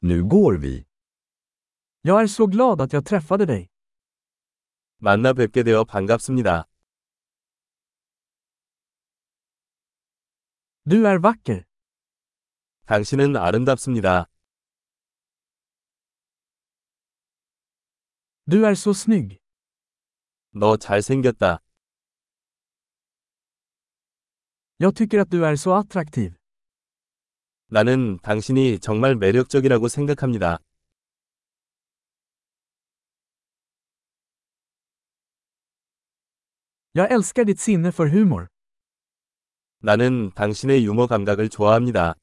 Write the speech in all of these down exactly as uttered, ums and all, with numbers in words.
Nu går vi. Jag är så glad att jag träffade dig. 만나 뵙게 되어 반갑습니다. Du är vacker. 당신은 아름답습니다. Du är så snygg. 너 잘생겼다. Jag tycker att du är så attraktiv. 나는 당신이 정말 매력적이라고 생각합니다. Jag älskar ditt sinne för humor. 나는 당신의 유머 감각을 좋아합니다.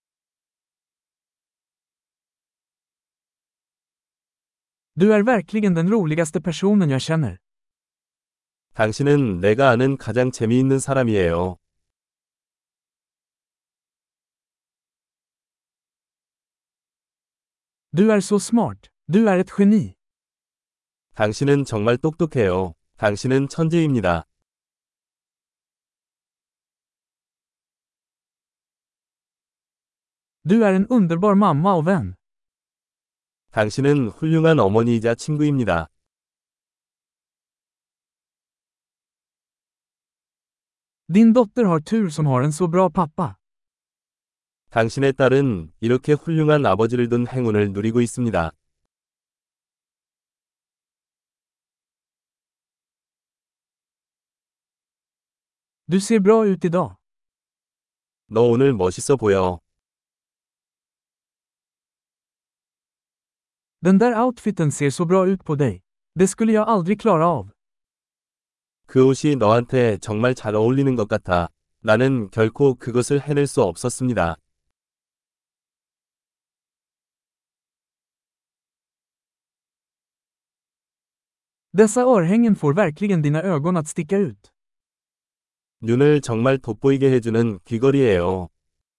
Du är verkligen den roligaste personen jag känner. 당신은 내가 아는 가장 재미있는 사람이에요. Du är så smart. Du är ett geni. 당신은 정말 똑똑해요. 당신은 천재입니다. Du är en underbar mamma och vän. 당신은 훌륭한 어머니이자 친구입니다. Din dotter har tur som har en så bra pappa. 당신의 딸은 이렇게 훌륭한 아버지를 둔 행운을 누리고 있습니다. Du ser bra ut idag. 너 오늘 멋있어 보여. Den där outfiten ser så bra ut på dig. Det skulle jag aldrig klara av. 그 옷이 너한테 정말 잘 어울리는 것 같아. 나는 결코 그것을 해낼 수 없었습니다. Dessa örhängen får verkligen dina ögon att sticka ut. 눈을 정말 돋보이게 해주는 귀걸이에요.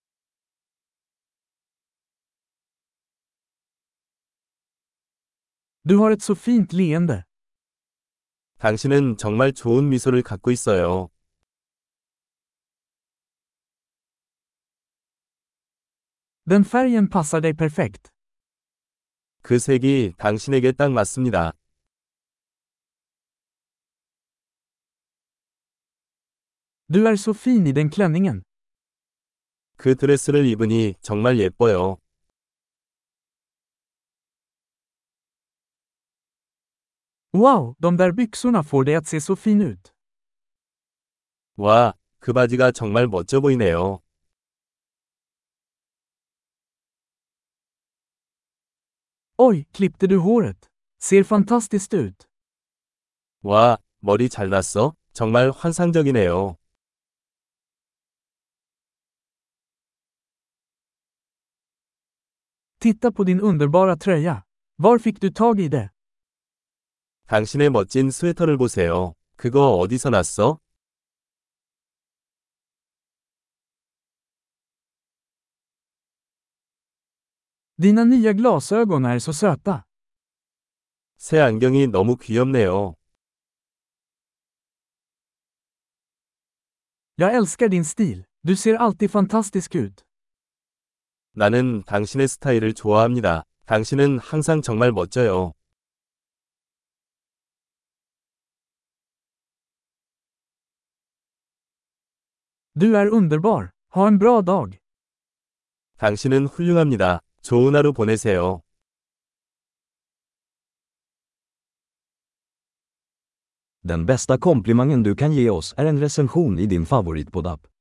Du har ett så fint leende. 당신은 정말 좋은 미소를 갖고 있어요. Den färgen passar dig perfekt. 그 색이 당신에게 딱 맞습니다. Du är så fin i den klänningen. 그 드레스를 입으니 정말 예뻐요. Wow, de där byxorna får dig att se så fin ut. 와, 그 바지가 정말 멋져 보이네요. Oj, klippte du håret? Ser fantastiskt ut. 와, 머리 잘났어? 정말 환상적이네요. Titta på din underbara tröja. Var fick du tag i det? 당신의 멋진 스웨터를 보세요. 그거 어디서 났어? Dina nya glasögon är så söta. 새 안경이 너무 귀엽네요. Jag älskar din stil. Du ser alltid fantastisk ut. 나는 당신의 스타일을 좋아합니다. 당신은 항상 정말 멋져요. Du är underbar. Ha en bra dag. 당신은 훌륭합니다. 좋은 하루 보내세요. Den bästa komplimangen du kan ge oss är en recension i din favoritpodd-app.